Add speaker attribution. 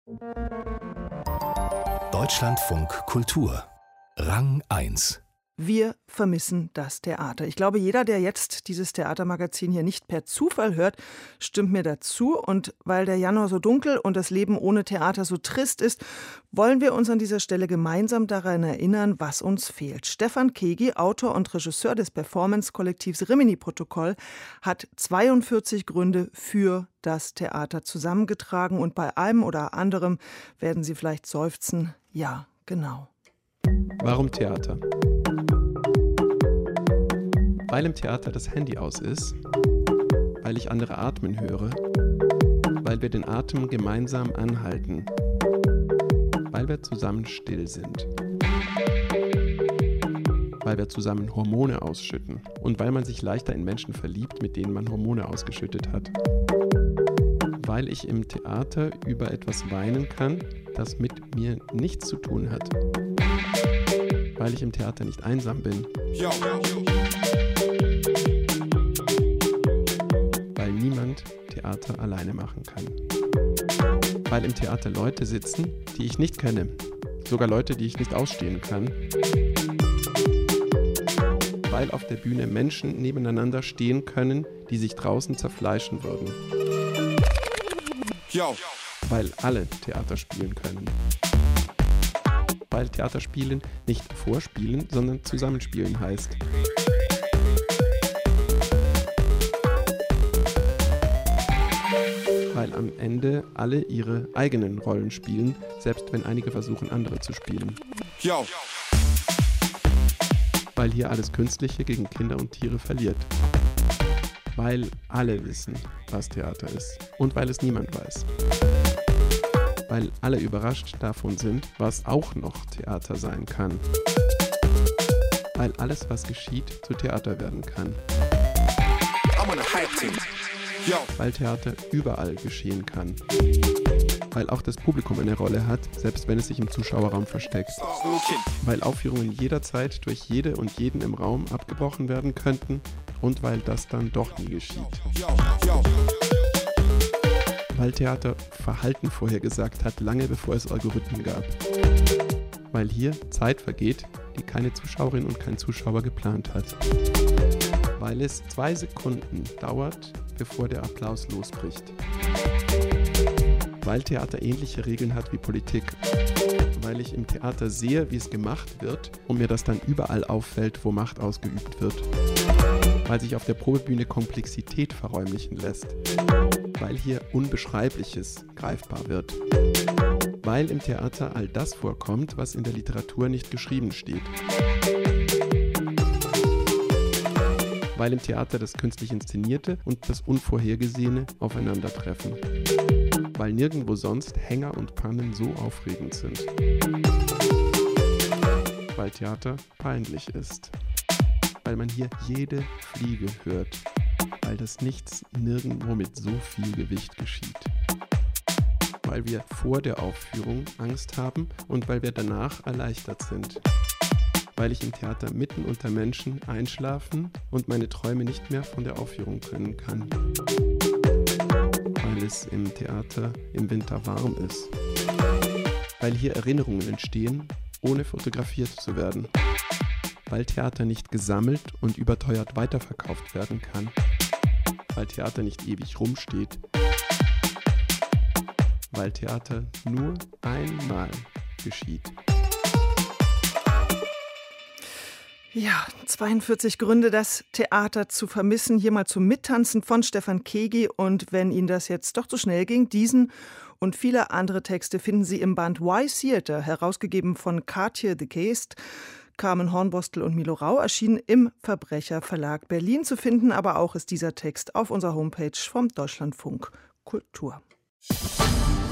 Speaker 1: Deutschlandfunk Kultur Rang 1.
Speaker 2: Wir vermissen das Theater. Ich glaube, jeder, der jetzt dieses Theatermagazin hier nicht per Zufall hört, stimmt mir dazu. Und weil der Januar so dunkel und das Leben ohne Theater so trist ist, wollen wir uns an dieser Stelle gemeinsam daran erinnern, was uns fehlt. Stefan Kegi, Autor und Regisseur des Performance-Kollektivs Rimini-Protokoll, hat 42 Gründe für das Theater zusammengetragen. Und bei einem oder anderem werden Sie vielleicht seufzen. Ja, genau.
Speaker 3: Warum Theater? Weil im Theater das Handy aus ist, weil ich andere atmen höre, weil wir den Atem gemeinsam anhalten, weil wir zusammen still sind, weil wir zusammen Hormone ausschütten und weil man sich leichter in Menschen verliebt, mit denen man Hormone ausgeschüttet hat. Weil ich im Theater über etwas weinen kann, das mit mir nichts zu tun hat. Weil ich im Theater nicht einsam bin. Weil niemand Theater alleine machen kann. Weil im Theater Leute sitzen, die ich nicht kenne. Sogar Leute, die ich nicht ausstehen kann. Weil auf der Bühne Menschen nebeneinander stehen können, die sich draußen zerfleischen würden. Weil alle Theater spielen können. Weil Theaterspielen nicht vorspielen, sondern zusammenspielen heißt. Weil am Ende alle ihre eigenen Rollen spielen, selbst wenn einige versuchen, andere zu spielen. Weil hier alles Künstliche gegen Kinder und Tiere verliert. Weil alle wissen, was Theater ist. Und weil es niemand weiß. Weil alle überrascht davon sind, was auch noch Theater sein kann. Weil alles, was geschieht, zu Theater werden kann. Weil Theater überall geschehen kann. Weil auch das Publikum eine Rolle hat, selbst wenn es sich im Zuschauerraum versteckt. Weil Aufführungen jederzeit durch jede und jeden im Raum abgebrochen werden könnten und weil das dann doch nie geschieht. Weil Theater Verhalten vorhergesagt hat, lange bevor es Algorithmen gab. Weil hier Zeit vergeht, die keine Zuschauerin und kein Zuschauer geplant hat. Weil es 2 Sekunden dauert, bevor der Applaus losbricht. Weil Theater ähnliche Regeln hat wie Politik. Weil ich im Theater sehe, wie es gemacht wird und mir das dann überall auffällt, wo Macht ausgeübt wird. Weil sich auf der Probebühne Komplexität verräumlichen lässt. Weil hier Unbeschreibliches greifbar wird. Weil im Theater all das vorkommt, was in der Literatur nicht geschrieben steht. Weil im Theater das künstlich Inszenierte und das Unvorhergesehene aufeinandertreffen. Weil nirgendwo sonst Hänger und Pannen so aufregend sind. Weil Theater peinlich ist. Weil man hier jede Fliege hört. Weil das Nichts nirgendwo mit so viel Gewicht geschieht. Weil wir vor der Aufführung Angst haben und weil wir danach erleichtert sind. Weil ich im Theater mitten unter Menschen einschlafen und meine Träume nicht mehr von der Aufführung trennen kann. Weil es im Theater im Winter warm ist. Weil hier Erinnerungen entstehen, ohne fotografiert zu werden. Weil Theater nicht gesammelt und überteuert weiterverkauft werden kann. Weil Theater nicht ewig rumsteht. Weil Theater nur einmal geschieht.
Speaker 2: Ja, 42 Gründe, das Theater zu vermissen. Hier mal zum Mittanzen von Stefan Kegi. Und wenn Ihnen das jetzt doch zu schnell ging, diesen und viele andere Texte finden Sie im Band Why Theater, herausgegeben von Kaatje de Geest, Carmen Hornbostel und Milo Rau, erschienen im Verbrecherverlag Berlin. Zu finden aber auch ist dieser Text auf unserer Homepage vom Deutschlandfunk Kultur.